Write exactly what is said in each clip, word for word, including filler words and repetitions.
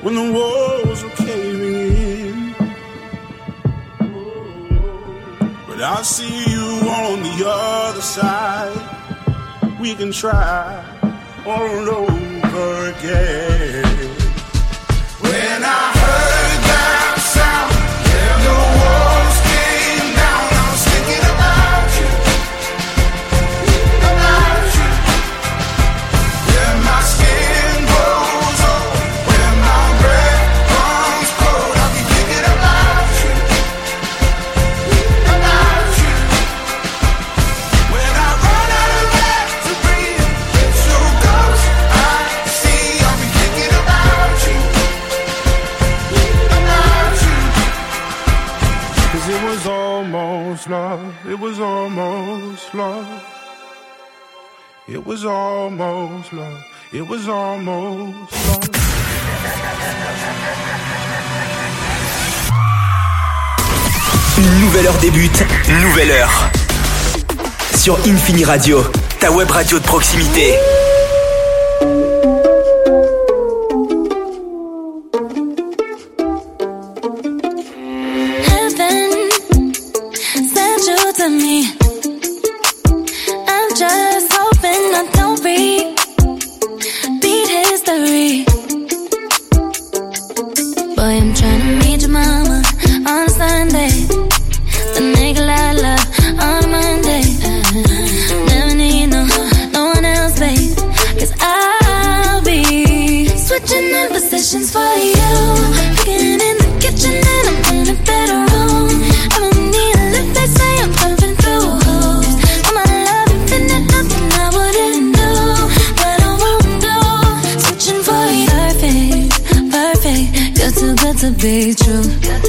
when the walls are caving in. But I see you on the other side. We can try all over again. When I heard that sound, yeah, the walls came down. I was thinking about you, about you. When my skin goes old, when my breath comes cold, I'll be thinking about you, about you. When I run out of air to breathe, it's your ghost I see. I'll be thinking about you, about you. 'Cause it was almost love, it was almost love. It was almost love, it was almost love. Une nouvelle heure débute, nouvelle heure. Sur Infini Radio, ta web radio de proximité. Heaven sent you to me. I'm just hoping I don't repeat history. Boy, I'm trying to meet your mama on Sunday. The nigga I love on Monday. Never need no, no one else, babe. 'Cause I'll be switching in positions for you. Cooking in the kitchen and I'm in a better room. I don't need a lift, they say I'm pumping through hoops. All my love infinite, nothing I wouldn't do, but I won't do. Switching for you. Perfect, perfect, good too good to be true.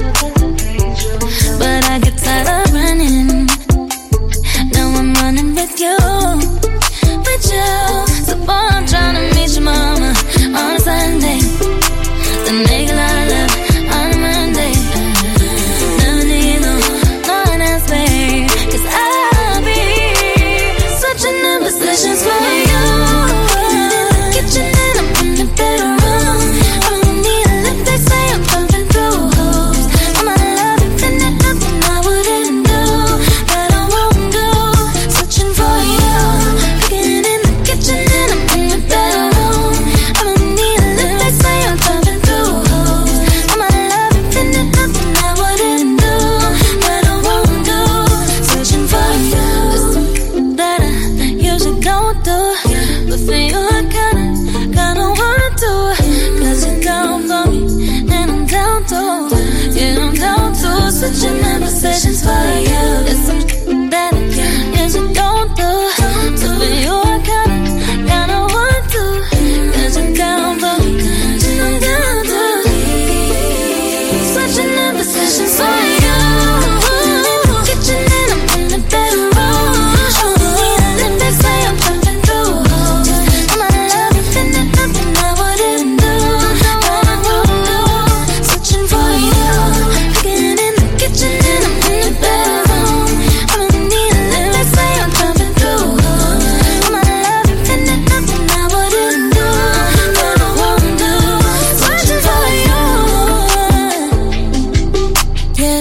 But I get tired of running. Now I'm running with you, with you. So boy, I'm trying to meet your mama on a Sunday. The nigga I love on a Monday. Never need no, no one else, babe. 'Cause I'll be switching in positions for you. In the kitchen and I'm in the bedroom. I don't need a lift, they say I'm pumping through hoops. All my love infinite, nothing I wouldn't do, but I won't do. Switching for you. Cooking in the kitchen and I'm in the bedroom. I don't need a lift, they say I'm pumping through hoops. All my love infinite, nothing I wouldn't do, but I won't do. Switching for you. There's something that I usually don't do, but for you I kinda, kinda want to. 'Cause you're down for me, and I'm down too. Yeah, I'm down too. Switching in positions for you. There's something that I usually don't do, so for you I kinda, kinda want to. 'Cause you're down for me, and I'm down too. Switching in positions for you. Kitchen and I'm in the bedroom. I don't need a lift, they say I'm pumping through hoops. All my love infinite, nothing I wouldn't do, but I won't do. Switching for you. Cooking in the kitchen and I'm in the bedroom. I don't need a lift, they say I'm pumping through hoops. All my love infinite, nothing I wouldn't do, but I won't do. Switching for you. Yeah.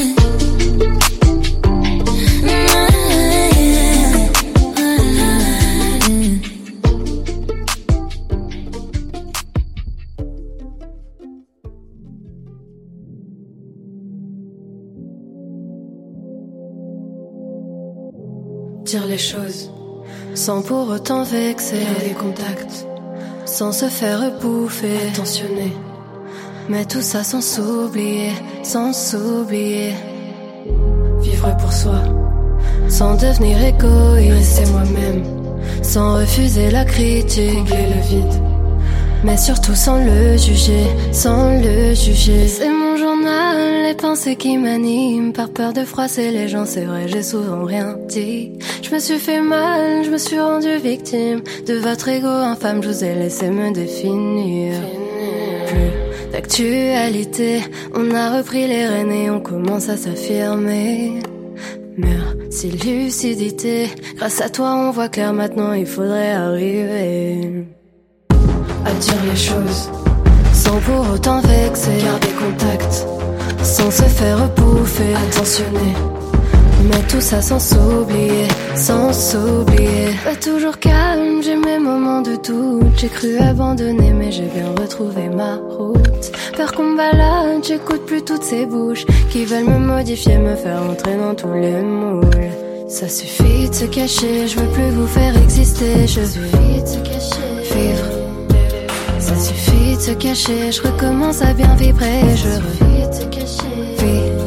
Dire les choses sans pour autant vexer, les contacts sans se faire bouffer, attentionner, mais tout ça sans s'oublier, sans s'oublier. Vivre pour soi sans devenir égoïste, rester moi-même sans refuser la critique, combler le vide, mais surtout sans le juger, sans le juger. C'est mon journal, les pensées qui m'animent, par peur de froisser les gens, c'est vrai, j'ai souvent rien dit. Je me suis fait mal, je me suis rendue victime de votre ego infâme, je vous ai laissé me définir. Plus d'actualité, on a repris les rênes et on commence à s'affirmer. Merci lucidité, grâce à toi on voit clair maintenant, il faudrait arriver à dire les choses sans pour autant vexer. Garder contact, sans se faire bouffer. Attentionner, mais tout ça sans s'oublier, sans s'oublier. Pas toujours calme, j'ai mes moments de doute. J'ai cru abandonner, mais j'ai bien retrouvé ma route. Peur qu'on me balade, j'écoute plus toutes ces bouches qui veulent me modifier, me faire entrer dans tous les moules. Ça suffit de se cacher, je veux plus vous faire exister. Je suffit de se cacher, vivre. Ça suffit de se cacher, je recommence à bien vibrer. Je suffit de se cacher, vivre.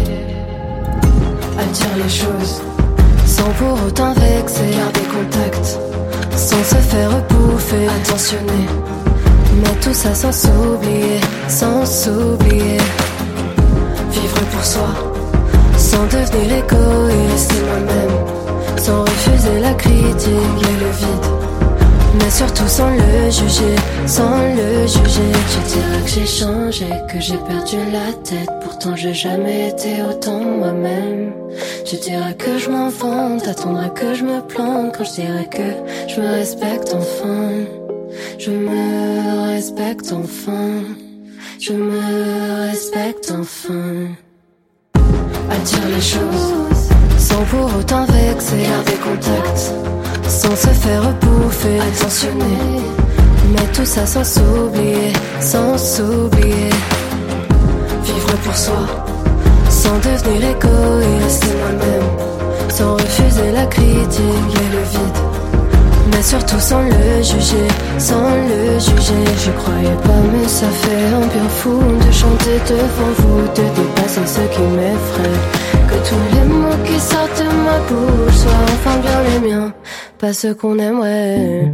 À dire les choses, sans pour autant vexer. Garder contact, sans se faire bouffer. Attentionner, mais tout ça sans s'oublier, sans s'oublier. Vivre pour soi, sans devenir égoïste et moi-même, sans refuser la critique et le vide, mais surtout sans le juger, sans le juger. Je dirais que j'ai changé, que j'ai perdu la tête, pourtant j'ai jamais été autant moi-même. Je dirais que je m'en vante, t'attendrais que je me plante quand je dirais que je me respecte enfin. Je me respecte enfin, je me respecte enfin. À dire les choses, sans pour autant vexer. Garder contact, sans se faire bouffer. Attentionner, mais tout ça sans s'oublier, sans s'oublier. Vivre pour soi, sans devenir égoïste et moi-même, sans refuser la critique et le vide, mais surtout sans le juger, sans le juger. Je croyais pas, mais ça fait un bien fou de chanter devant vous, de dépasser ce qui m'effraie. Que tous les mots qui sortent de ma bouche soient enfin bien les miens, pas ceux qu'on aimerait.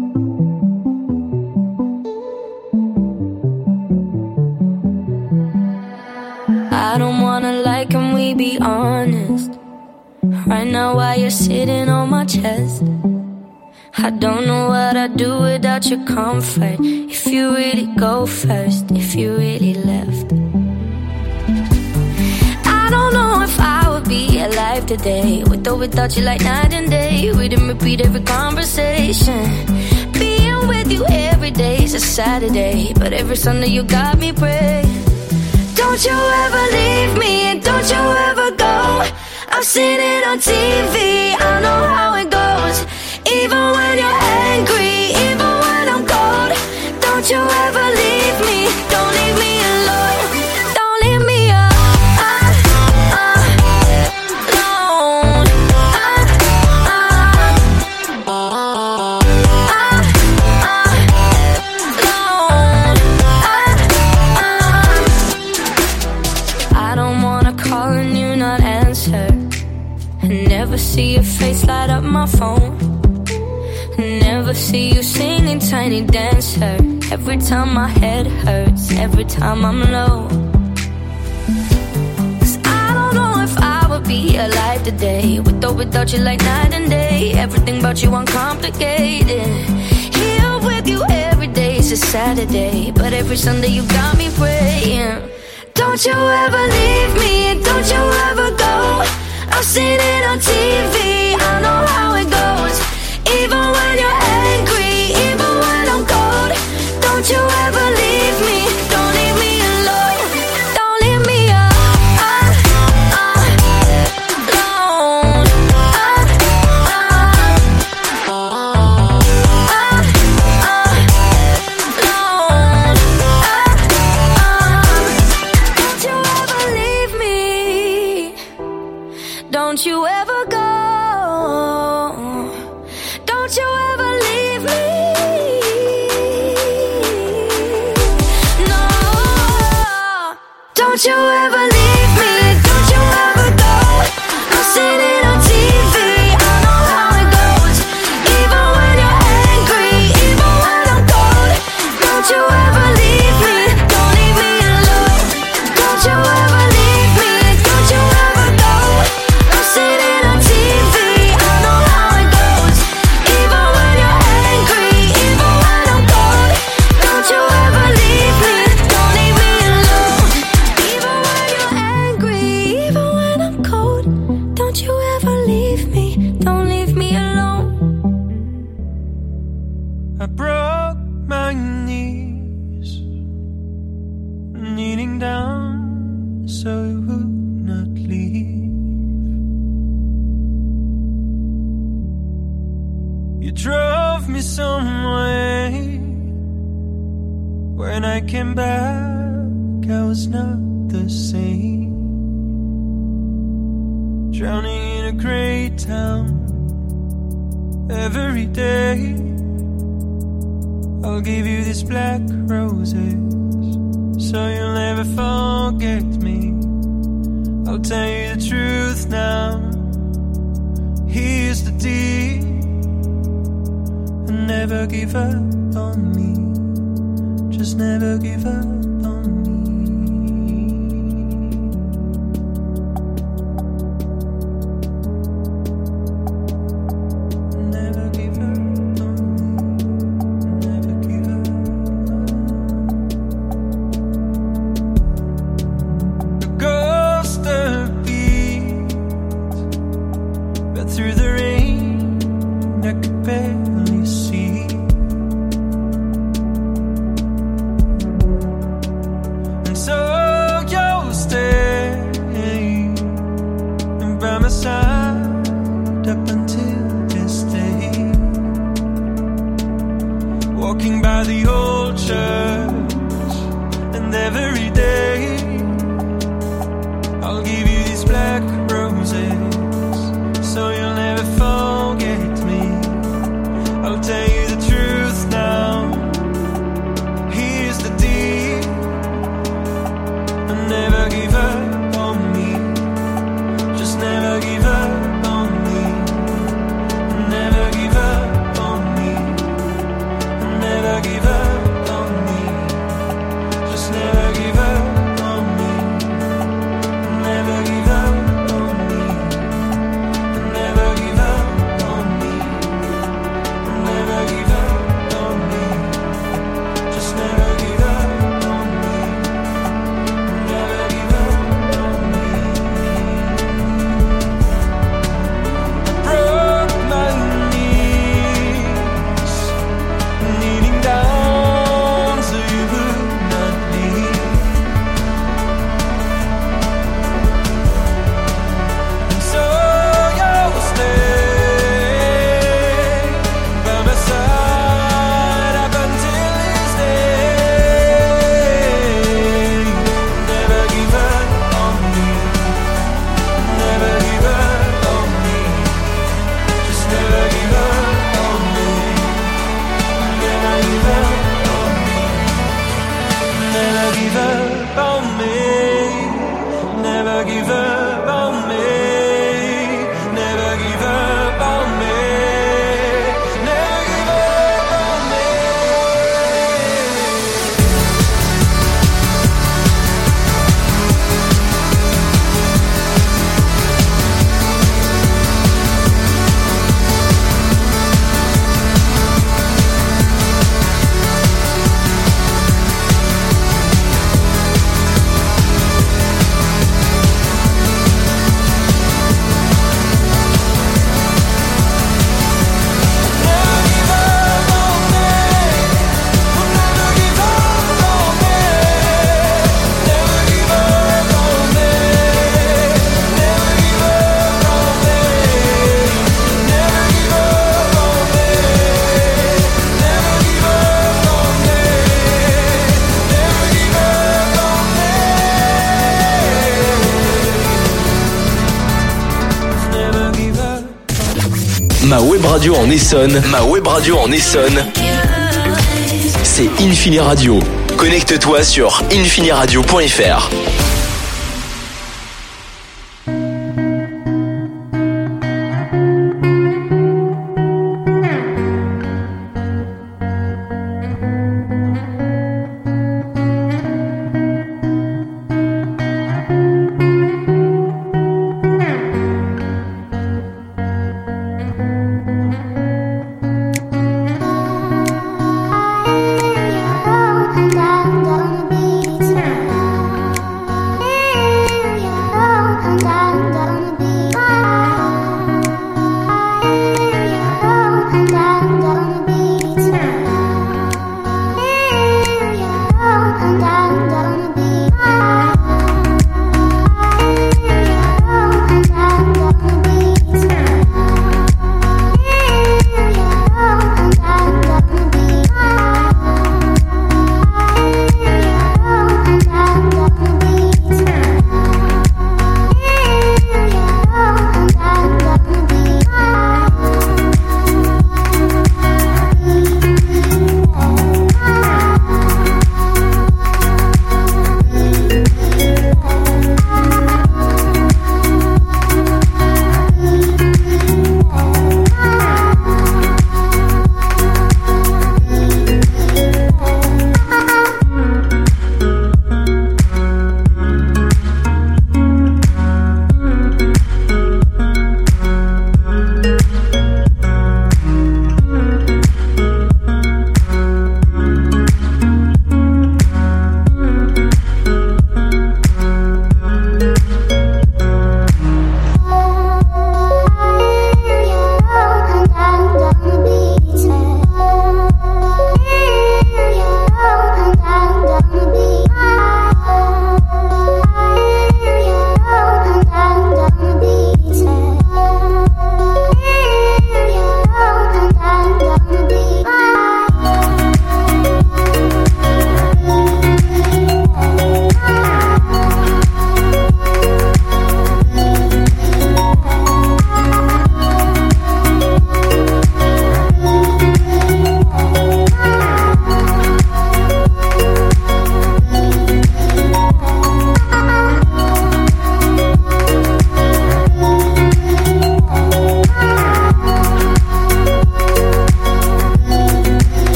I don't wanna lie, can we be honest? Right now while you're sitting on my chest, I don't know what I'd do without your comfort. If you really go first, if you really left, I don't know if I would be alive today, with or without you like night and day. Read and repeat every conversation, being with you every day's a Saturday, but every Sunday you got me praying. Don't you ever leave me, and don't you ever go. I've seen it on T V, I know how it goes. Even when you're angry, even when I'm cold, don't you ever leave me, don't leave me alone, don't leave me alone, I don't wanna call and you not answer, and never see your face light up my phone. Never see you singing Tiny Dancer. Every time my head hurts, every time I'm low. Cause I don't know if I would be alive today, with or without you like night and day. Everything about you uncomplicated. Here with you every day's a Saturday, but every Sunday you got me praying. Don't you ever leave me, don't you ever go. I've seen it on T V, I know how it goes. Even when you're angry, even when I'm cold, don't you ever leave me, don't leave me alone, don't leave me alone, don't you ever leave me, don't you ever go. Don't you ever leave me, no. Don't you ever leave me, don't you ever go. I've seen it on T V, I know how it goes. Even when you're angry, even when I'm cold, don't you ever leave me, don't leave me alone. Don't you ever leave me, don't you ever go. I've seen it on T V, I know how it goes. Even when you're angry, even when I'm cold, don't you ever leave me, don't leave me alone. Even when you're When I came back, I was not the same. Drowning in a great town. Every day I'll give you these black roses, so you'll never forget me. I'll tell you the truth now. Here's the deal, and never give up on me. Just never give up on me. Never give up on me. Never give up on me. A ghost of beat, but through the rain I could barely see. So you'll stay by my side up until this day. Walking by the old church, and every day I'll give you these black roses, so you'll never forget me. I'll tell you the truth now. Here's the deal. Never give up on me. Just never give up on me. Never give up on me. Never give up on me. Just never give up on me. Never give up on me. Never give up on me. Never give up on me. Just never give up. Ma web radio en Essonne, ma web radio en Essonne, c'est Infini Radio. Connecte-toi sur infini radio point f r. Down on the beat.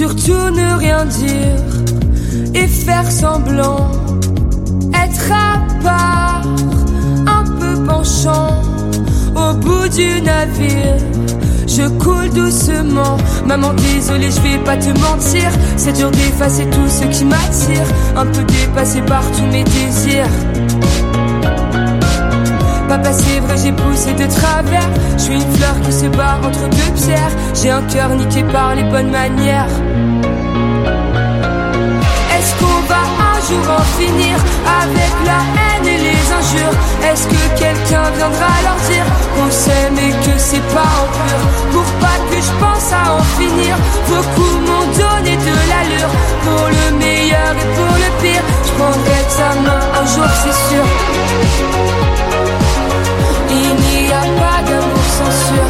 surtout ne rien dire et faire semblant, être à part, un peu penchant au bout du navire. Je coule doucement, maman désolée je vais pas te mentir, c'est dur d'effacer tout ce qui m'attire, un peu dépassé par tous mes désirs. Papa c'est vrai j'ai poussé de travers, je suis une fleur qui se bat entre deux pierres, j'ai un cœur niqué par les bonnes manières. Est-ce qu'on va un jour en finir avec la haine et les injures? Est-ce que quelqu'un viendra leur dire qu'on s'aime et que c'est pas en pur? Pour pas que je pense à en finir, beaucoup m'ont donné de l'allure. Pour le meilleur et pour le pire, je prendrai sa main un jour c'est sûr. Il n'y a pas d'amour sans sûr,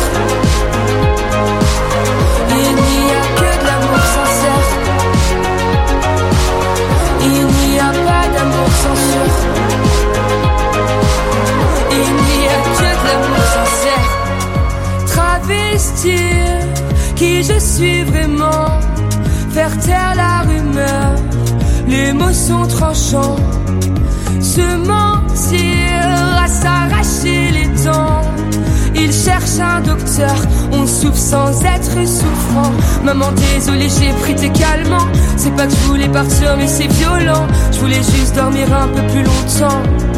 il n'y a que de l'amour sincère. Il n'y a pas d'amour sans sûr, il n'y a que de l'amour sincère. Travestir qui je suis vraiment, faire taire la rumeur, les mots sont tranchants. Se mentir à s'arracher les dents, il cherche un docteur, on souffre sans être souffrant. Maman désolée j'ai pris tes calmants, c'est pas que je voulais partir mais c'est violent, je voulais juste dormir un peu plus longtemps.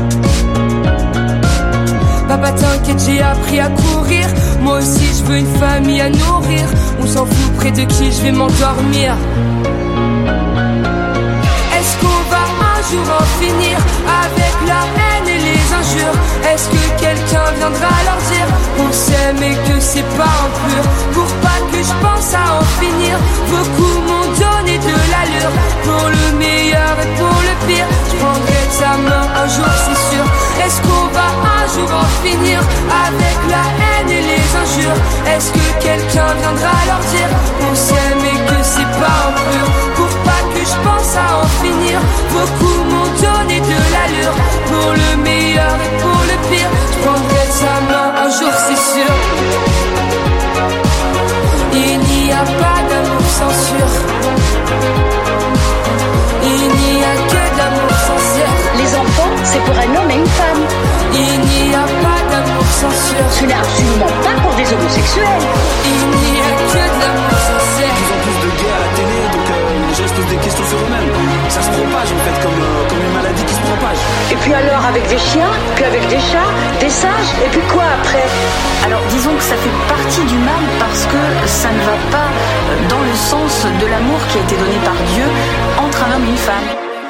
Papa t'inquiète j'ai appris à courir, moi aussi je veux une famille à nourrir, on s'en fout près de qui je vais m'endormir. Est-ce qu'on va un jour en finir avec la haine et les injures? Est-ce que quelqu'un viendra leur dire qu'on s'aime et que c'est pas en pur? Pour pas que je pense à en finir, beaucoup m'ont donné de l'allure. Pour le meilleur et pour le pire, je prendrai sa main un jour c'est sûr. Est-ce qu'on va un jour en finir avec la haine et les injures? Est-ce que quelqu'un viendra leur dire qu'on s'aime et que c'est pas en pur? Pour pas que je pense à en finir, beaucoup m'ont donné de l'allure. Pour le meilleur et pour le pire, je prendrai sa main un jour c'est sûr. Il n'y a pas d'amour sans sûr, il n'y a que de l'amour sincère. Les enfants, c'est pour un homme et une femme. Il n'y a pas d'amour sans sûr, Ce n'est absolument pas pour des homosexuels. il n'y a que de l'amour sincère. De plus en plus de gays à la télé, donc euh, les gens se posent des questions sur eux-mêmes. Ça se propage en fait, comme, euh, comme une maladie qui se propage. Et puis alors avec des chiens, puis avec des chats, des singes, et puis quoi après? Alors disons que ça fait partie du mal parce que ça ne va pas dans le sens de l'amour qui a été donné par Dieu entre un homme et une femme.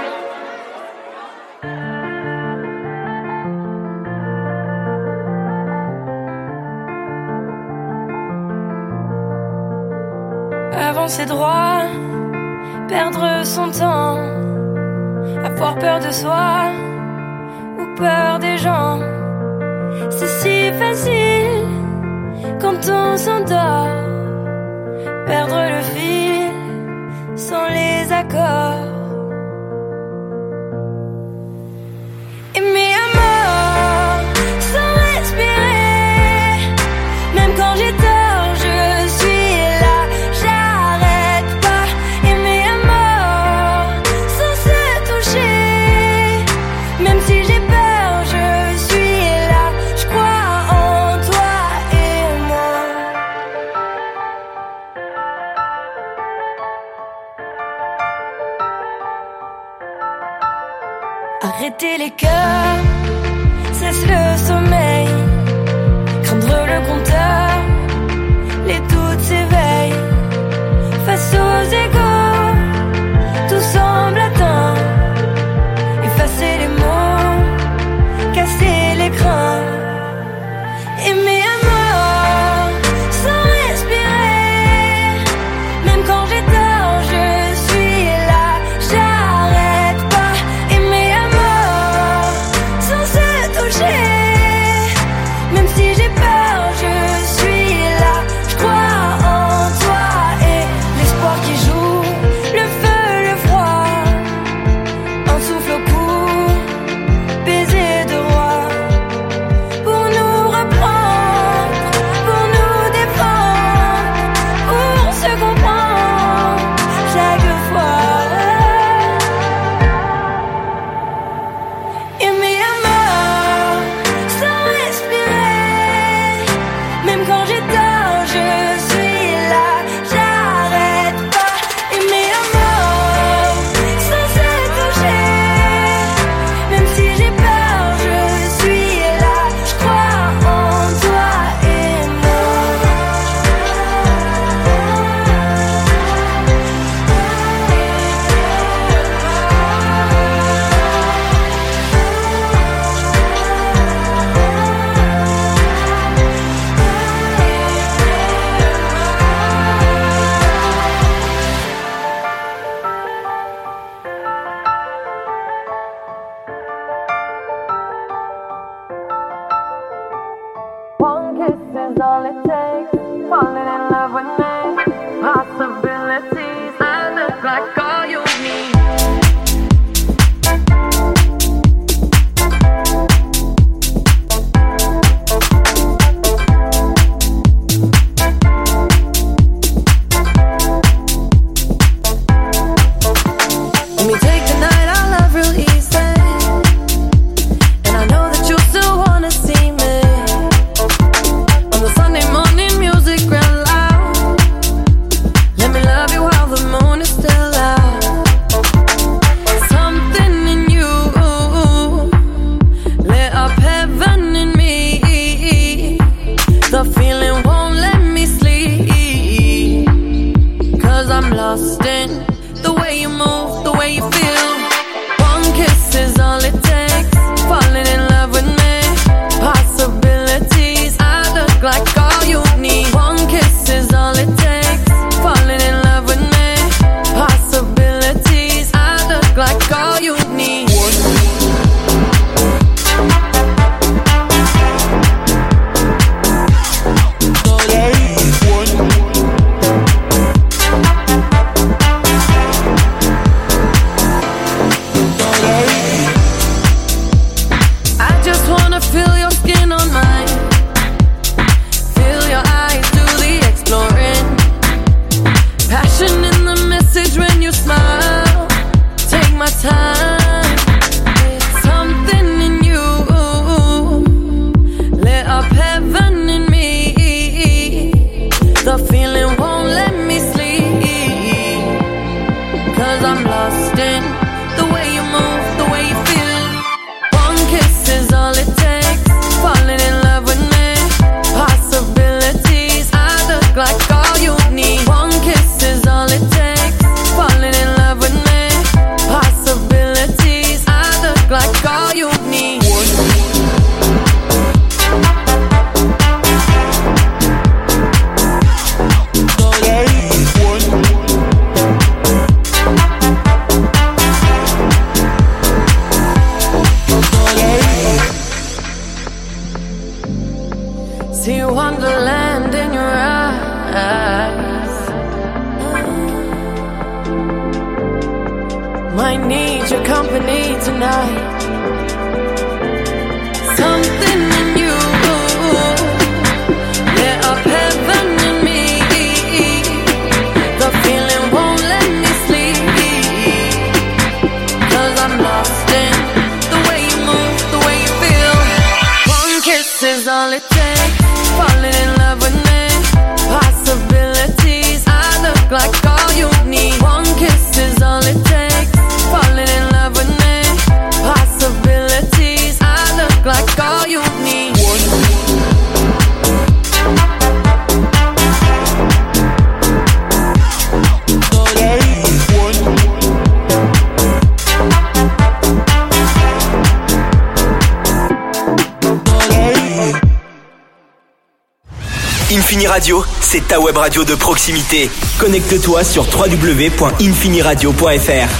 Avancer droit, perdre son temps, avoir peur de soi ou peur des gens. C'est si facile quand on s'endort, perdre le fil sans les accords. Aimer à mort sans respirer, même quand j'ai tort, je suis là, j'arrête pas. Aimer à mort sans se toucher, même si j'ai peur, je suis là, je crois en toi et moi. Arrêter les cœurs, cesse le sommeil, craindre le compteur, les doutes s'éveillent. Face aux égaux, tout semble atteint. Effacer les mots, casser l'écran. Aimer à mort, sans respirer, même quand j'ai tort, je suis là, j'arrête pas. Aimer à mort, sans se toucher, Infini Radio, c'est ta web radio de proximité. Connecte-toi sur w w w point infini radio point f r.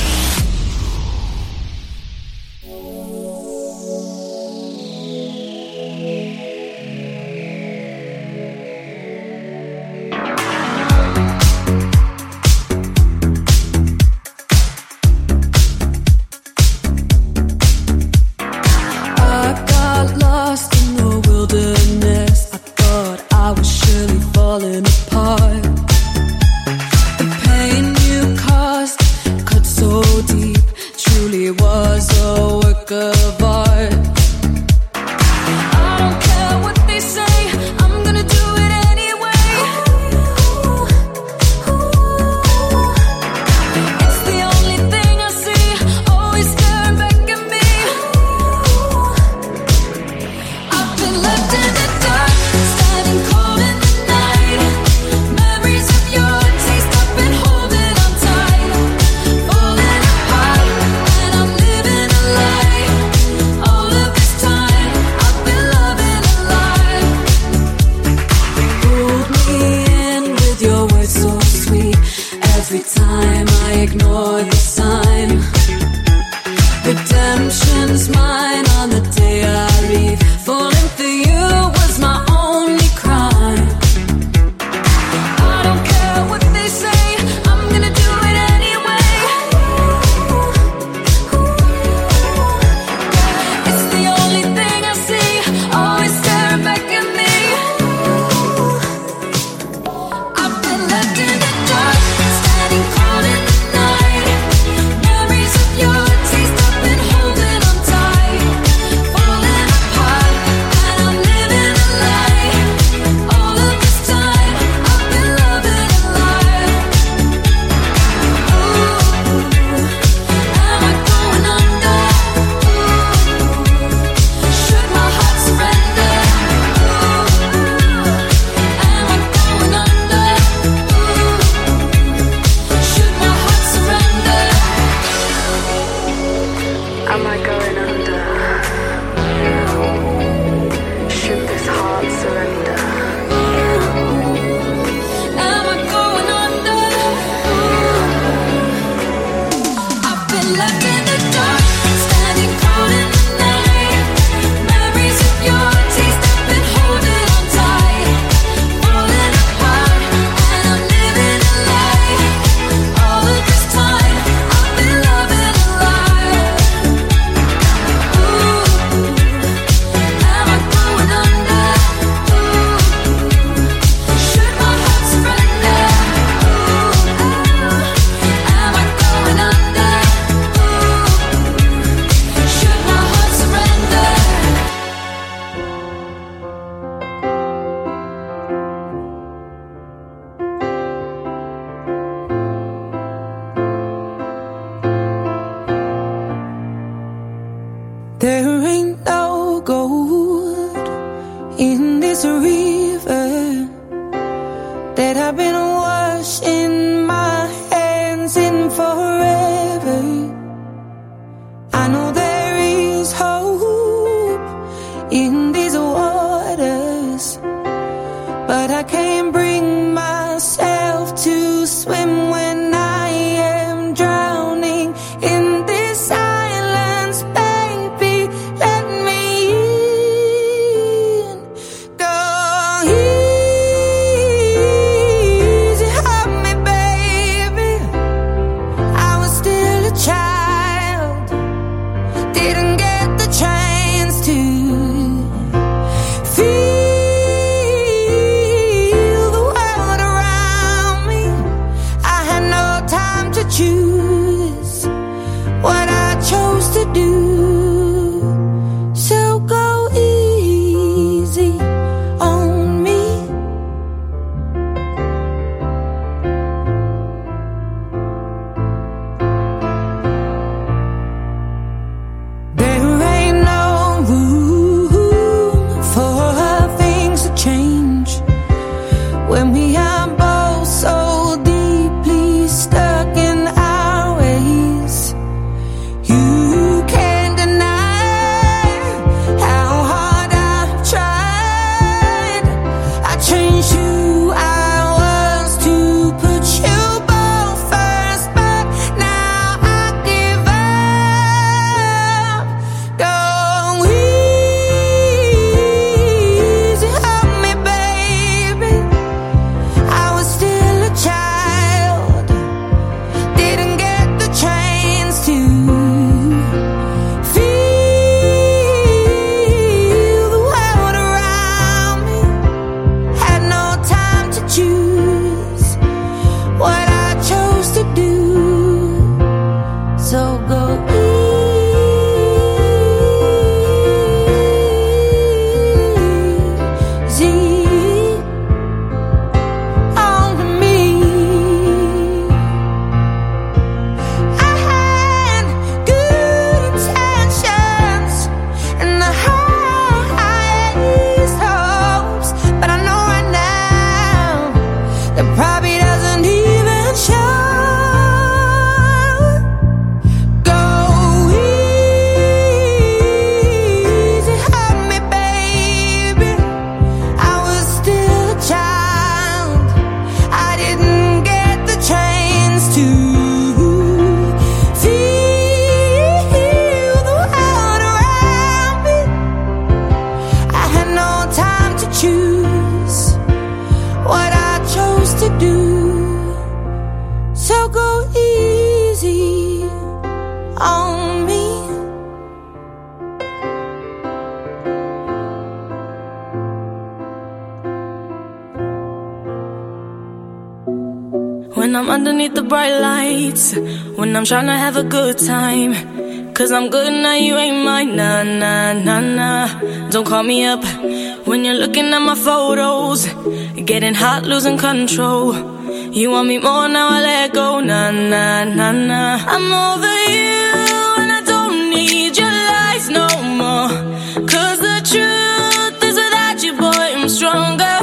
When I'm underneath the bright lights, when I'm trying to have a good time, cause I'm good now, you ain't mine, nah, nah, nah, nah. Don't call me up when you're looking at my photos, getting hot, losing control. You want me more, now I let go, nah, nah, nah, nah. I'm over you and I don't need your lies no more, cause the truth is without you, boy, I'm stronger.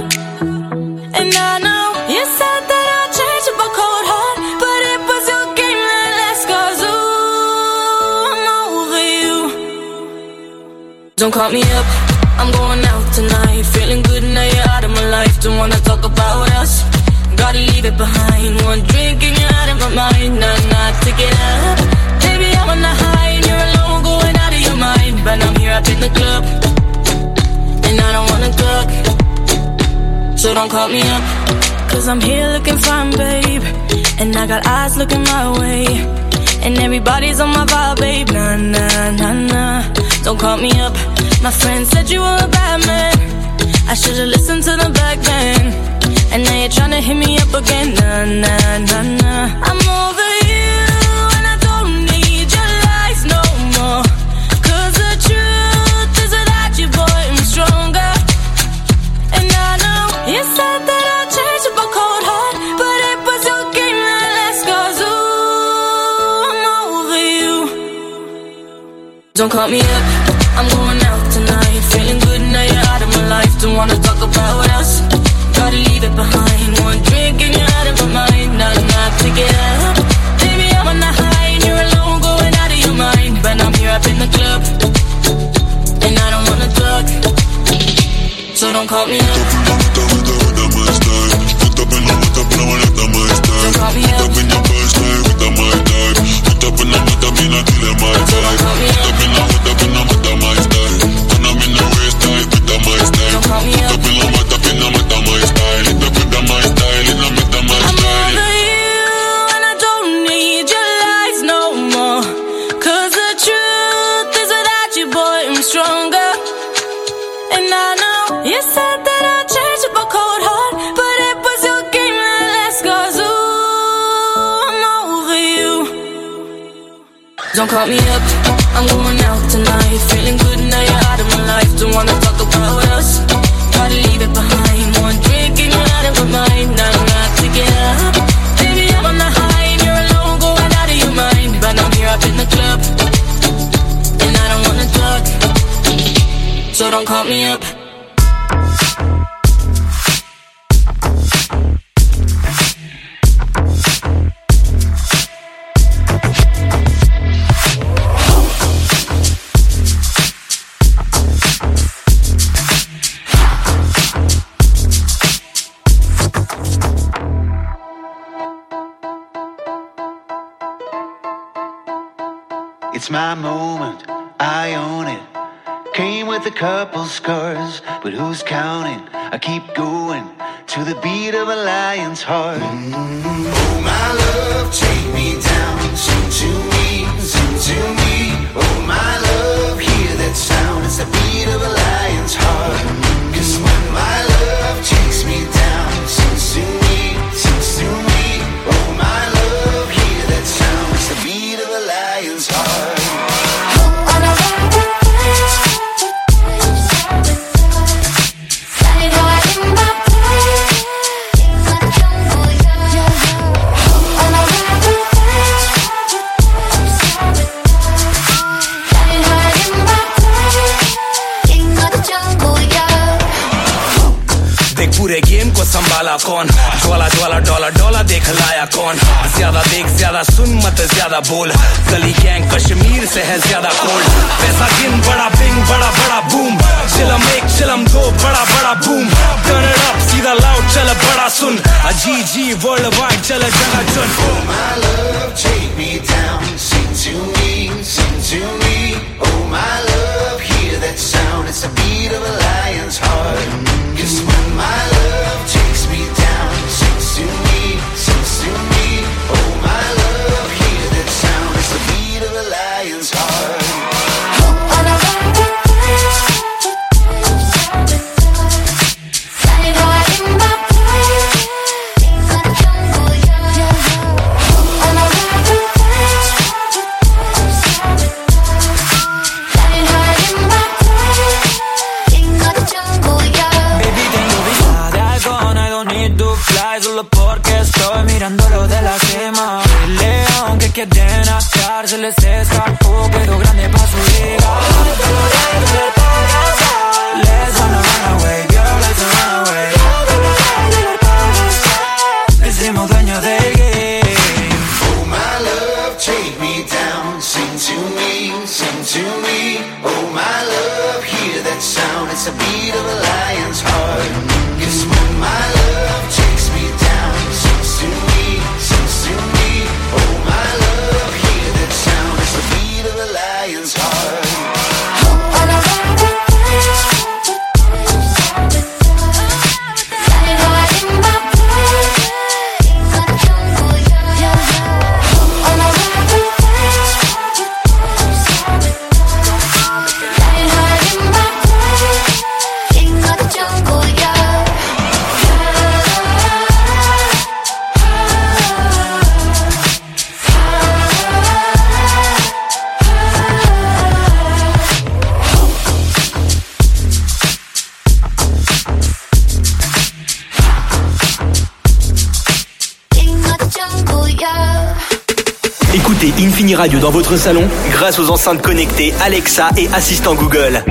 And I know you said that I'll change up a cold heart, but it was your game that last, cause ooh, I'm over you. Don't call me up, I'm going out tonight, feeling good now you're out of my life. Don't wanna talk about us, gotta leave it behind. One drink and you're out of my mind, nah, nah, take it up. Baby, don't call me up, cause I'm here looking fine, babe. And I got eyes looking my way, and everybody's on my vibe, babe. Nah, nah, nah, nah, don't call me up. My friend said you were a bad man, I should've listened to the back then. And now you're tryna hit me up again. Nah, nah, nah, nah, I'm over you, and I don't need your lies no more. Cause the truth is without you, boy, I'm stronger. And I know you said that I'd change up a cold heart, but it was your game that last, cause ooh, I'm over you. Don't call me up, I'm going out tonight. Feeling good now you're out of my life. Don't wanna talk about us, gotta leave it behind. One drink and you're out of my mind. Not enough to get up. Baby, I'm on the high and you're alone, going out of your mind. But I'm here up in the club, and I don't wanna talk, so don't call me up. Don't call me up. Don't call me up, I'm going out tonight. Feeling good now you're out of my life. Don't wanna talk about us, gotta leave it behind. One drink and you're out of my mind. Not enough to get up. Baby, I'm on the high and you're alone, going out of your mind. But I'm here up in the club, and I don't wanna talk, so don't call me up. It's my moment, I own it. Came with a couple scars, but who's counting? I keep going to the beat of a lion's heart. Mm-hmm. Oh my love, take me down, sing to me, sing to me. Oh my love, hear that sound, it's the beat of a lion's heart. Mm-hmm. Cause when my love takes me down, sings to me, sings to me. Oh my love, hear that sound, it's the beat of a lion's heart. पूरे game को संभाला कौन, ज्वाला ज्वाला dollar dollar देख लाया कौन। ज्यादा देख ज्यादा सुन मत ज्यादा बोल, गली गैंग कश्मीर से है ज्यादा कोल्ड। पैसा गिन बड़ा बिंग बड़ा बड़ा बूम, चिलम एक चिलम दो बड़ा बड़ा बूम। टर्न इट अप सीधा लाउड चल बड़ा सुन, जी जी वर्ल्ड वाइड चल जगह चुन। Oh my love, take me down, sing to me, sing to me. Oh my love, hear that sound, it's the beat of a lion's heart. Cause when my love takes me down, sings to me, sings to me. Oh my love, hear that sound, it's the beat of a lion's heart. Porque estoy mirándolo de la cima. El león que quieren atar se les escapó, quedó grande pa' su liga. Let's run away, girl, let's run away. Le hicimos dueños del game. Oh my love, take me down, sing to me, sing to me. Oh my love, hear that sound, it's the beat of a lion's heart. Cause when my love takes me down, sings to me, sings to me. Oh my love, hear that sound, it's the beat of a lion's heart. Let's Infini Radio dans votre salon grâce aux enceintes connectées Alexa et assistant Google.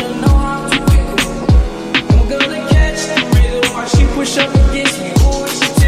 Push up against me, ooh, she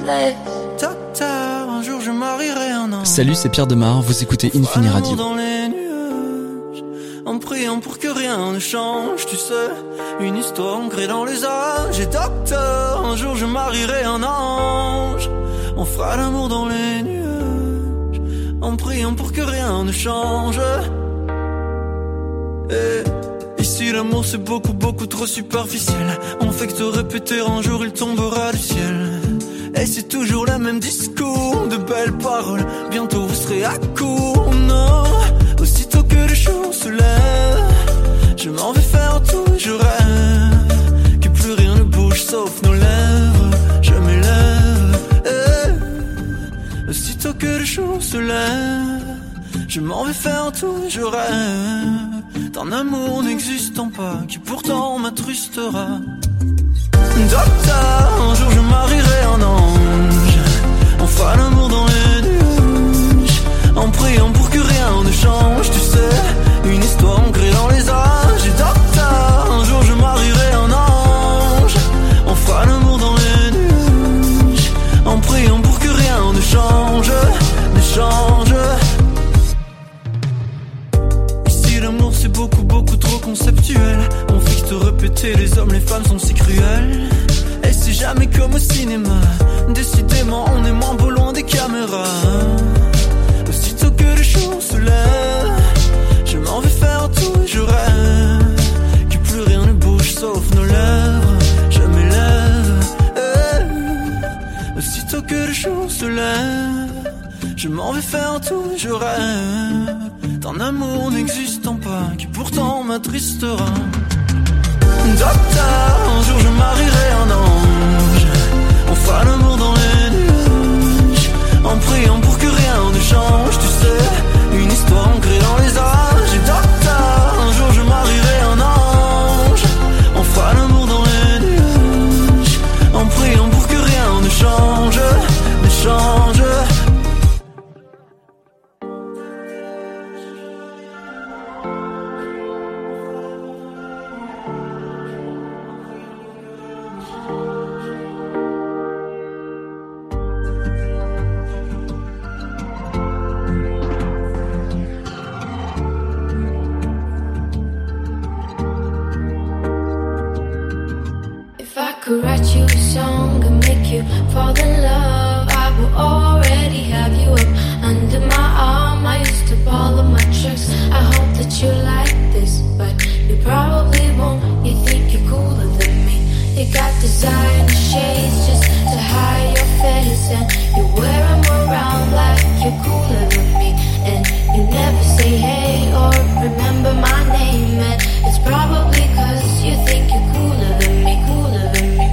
lifeless. Docteur, un jour je marierai un an. Salut, c'est Pierre Demar, vous écoutez Infini Radio. Dans les nuages, en priant pour que rien ne change, tu sais, une histoire ancrée dans les âges. Et docteur, un jour je marierai un ange. On fera l'amour dans les nuages, en priant pour que rien ne change. Et ici l'amour c'est beaucoup beaucoup trop superficiel. On fait que te répéter, un jour il tombera du ciel. Et c'est toujours le même discours, de belles paroles, bientôt vous serez à court. Non, aussitôt que le jour se lève, je m'en vais faire tout et je rêve que plus rien ne bouge sauf nos lèvres. Je m'élève, eh. Aussitôt que le jour se lève, je m'en vais faire tout et je rêve d'un amour n'existant pas qui pourtant m'attristera. Docteur, un jour je marierai un ange. On fera l'amour dans les nuages, en priant pour que rien ne change. Tu sais, une histoire ancrée dans les âges. Et docteur, un jour je marierai un ange. On fera l'amour dans les nuages, en priant pour que rien ne change, ne change. Ici l'amour c'est beaucoup beaucoup trop conceptuel. On fait que te répéter, les hommes les femmes sont si cruels. Et c'est jamais comme au cinéma, décidément on est moins beau loin des caméras. Aussitôt que le jour se lève, je m'en vais faire tout et je rêve que plus rien ne bouge sauf nos lèvres. Je m'élève, eh. Aussitôt que le jour se lève, je m'en vais faire tout et je rêve d'un amour n'existant pas qui pourtant m'attristera. Docteur, un jour je marierai un ange. On fera l'amour dans les nuages, en priant pour que rien ne change. Tu sais, une histoire ancrée dans les âges. Et docteur, un jour je marierai un ange. On fera l'amour dans les nuages, en priant pour que rien ne change, ne change. Could write you a song and make you fall in love, I will already have you up under my arm. I used to follow my tricks, I hope that you like this, but you probably won't. You think you're cooler than me. You got designer shades just to hide your face, and you wear them around like you're cooler than me. And you never say hey or remember my name, and it's probably cause you think you're cooler than me, cooler than me.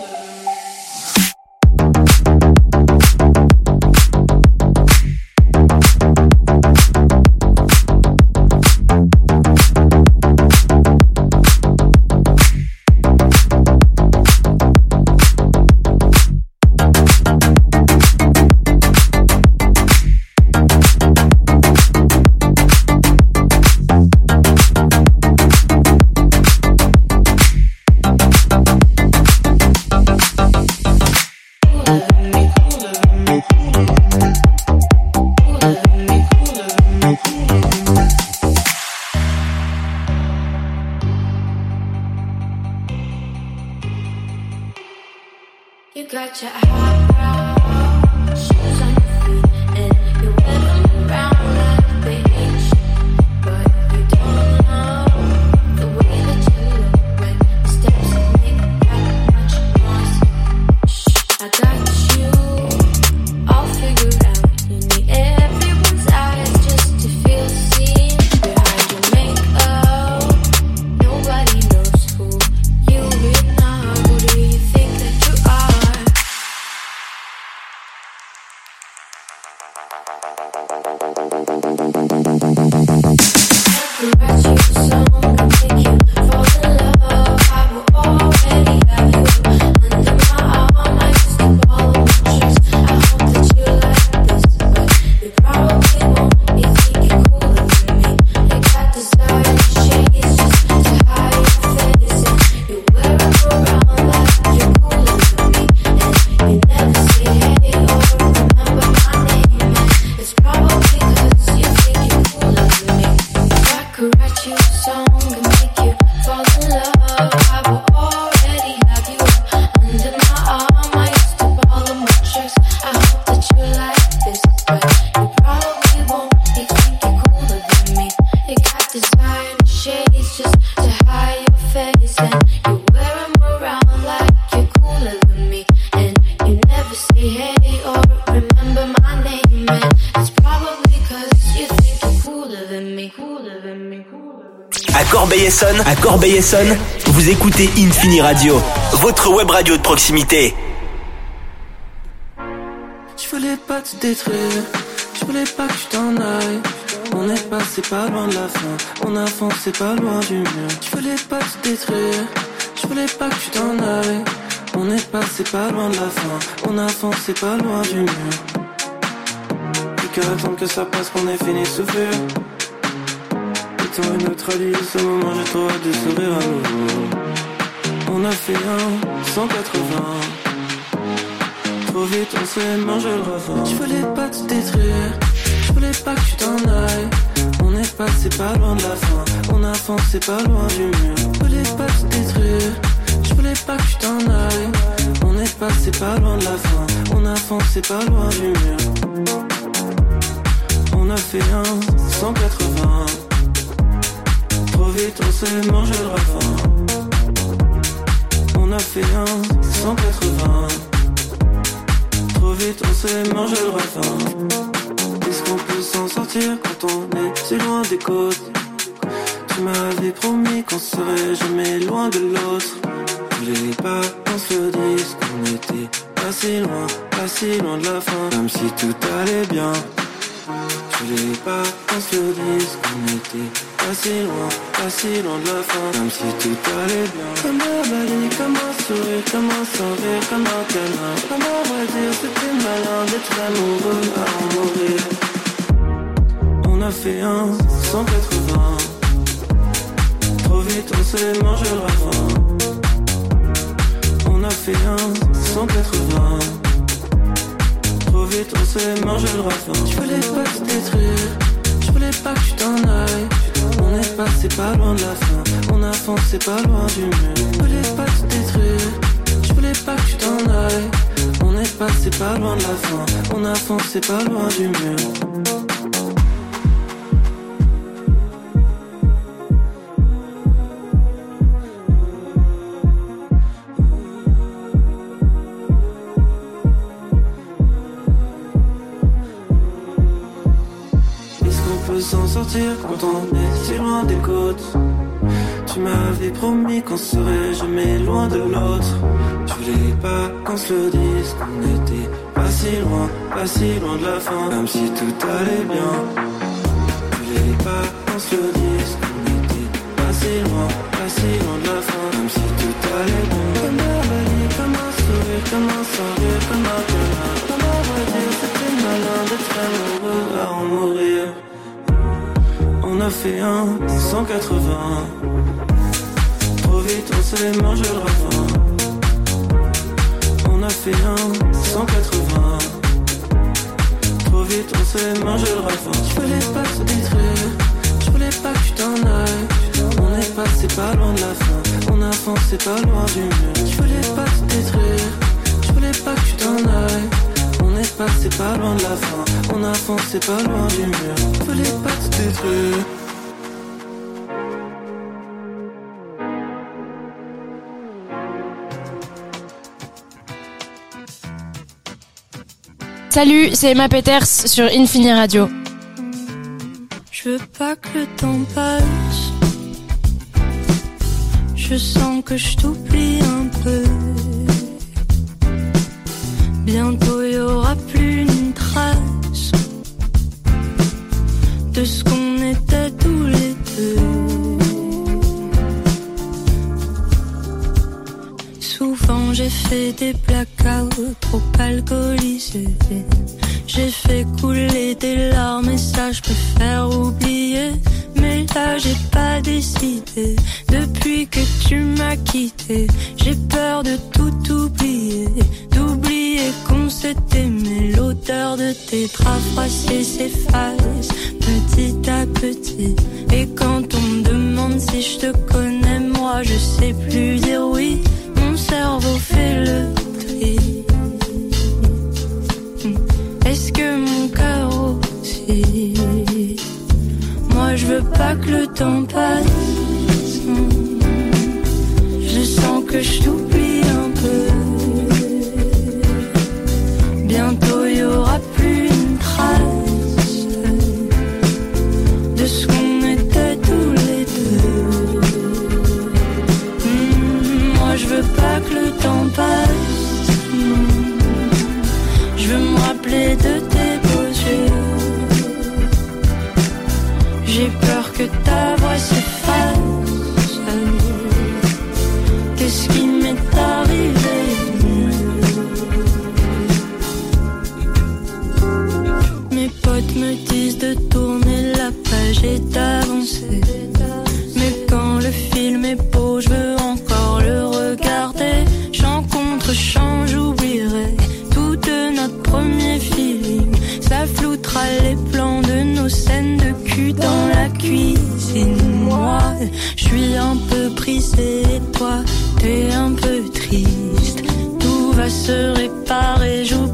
You got your high shoes on your feet, and you wear them around like they ain't shit. But you don't know the way that you look when the steps you make that much noise. Shh, I got you all figured out. You need everyone's eyes just to feel seen. Behind your makeup, nobody knows who you really are. Who do you think that you are? I will already have you under my arm. I used to follow my Corbeil-Essonnes, à Corbeil-Essonnes, vous écoutez Infini Radio, votre web radio de proximité. Je voulais pas te détruire, je voulais pas que tu t'en ailles. On est passé pas loin de la fin, on a foncé pas loin du mur. Je voulais pas te détruire, je voulais pas que tu t'en ailles. On est passé pas loin de la fin, on a foncé pas loin du mur. Plus qu'à attendre que ça passe qu'on ait fini de souffrir. Le temps est neutralisé, ce moment j'ai trop hâte de sourire à nouveau. On a fait un cent quatre-vingts. Trop vite on s'est mangé le refrain. Je voulais pas te détruire, je voulais pas que tu t'en ailles. On est passé pas loin de la fin, on a foncé pas loin du mur. Je voulais pas te détruire, je voulais pas que tu t'en ailles. On est passé pas loin de la fin, on a foncé pas loin du mur. On a fait un cent quatre-vingts. Trop vite on s'est mangé le refrain. On a fait un cent quatre-vingts. Trop vite on s'est mangé le refrain. Est-ce qu'on peut s'en sortir quand on est si loin des côtes? Tu m'avais promis qu'on serait jamais loin de l'autre. Je voulais pas qu'on se le dise, qu'on était pas si loin, pas si loin de la fin, comme si tout allait bien. Je voulais pas qu'on se le dise, qu'on était pas si loin, pas si loin de la fin, comme si tout allait bien. Comme un balai, comme un sourire, comme un sourire, comme un câlin. Comme un vrai dire, c'était malin d'être amoureux à en mourir. On a fait un cent quatre-vingts. Trop vite on s'est mangé le refrain. On a fait un cent quatre-vingts. Trop vite on s'est mangé le refrain. Je voulais pas te détruire, je voulais pas que tu t'en ailles. On est passé pas loin de la fin, on a foncé pas loin du mur. Je voulais pas te détruire, je voulais pas que tu t'en ailles. On est passé pas loin de la fin, on a foncé pas loin du mur. S'en sortir quand on est si loin des côtes. Tu m'avais promis qu'on serait jamais loin de l'autre. Je voulais pas qu'on se le dise, qu'on était pas si loin, pas si loin de la fin, comme si tout allait bien. Je voulais pas qu'on se le dise, qu'on était pas si loin, pas si loin de la fin, comme si tout allait bien. Comme un balai, comme un sourire, comme un sourire, comme un câlin. Comme un vrai dire, c'était malin d'être amoureux à en mourir. On a fait un cent quatre-vingts. Trop vite on s'est mangé le refrain. On a fait un cent quatre-vingts. Trop vite on s'est mangé le refrain. Je voulais pas te détruire, je voulais pas que tu t'en ailles. On est passé pas loin de la fin, on a foncé pas loin du mur. Je voulais pas te détruire, je voulais pas que tu t'en ailles. On est passé pas loin de la fin, on a foncé pas loin du mur. Je voulais pas te détruire. Salut, c'est Emma Peters sur Infini Radio. Je veux pas que le temps passe. Je sens que je t'oublie un peu. Bientôt y aura plus une trace de ce qu'on était tous les deux. Souvent j'ai fait des blackouts trop alcoolisés. J'ai fait couler des larmes et ça je préfère oublier. Mais là j'ai pas décidé. Depuis que tu m'as quitté, j'ai peur de tout oublier. D'oublier qu'on s'est aimé. L'odeur de tes draps froissés s'efface petit à petit. Et quand on me demande si je te connais, moi je sais plus dire oui. Mon cerveau fait le tri. Est-ce que mon cœur aussi? Moi je veux pas que le temps passe. Je sens que je t'oublie un peu. Bientôt y aura plus une trace de ce qu'on était tous les deux. cuisine. Moi, je suis un peu prise et toi, t'es un peu triste. Tout va se réparer, j'oublie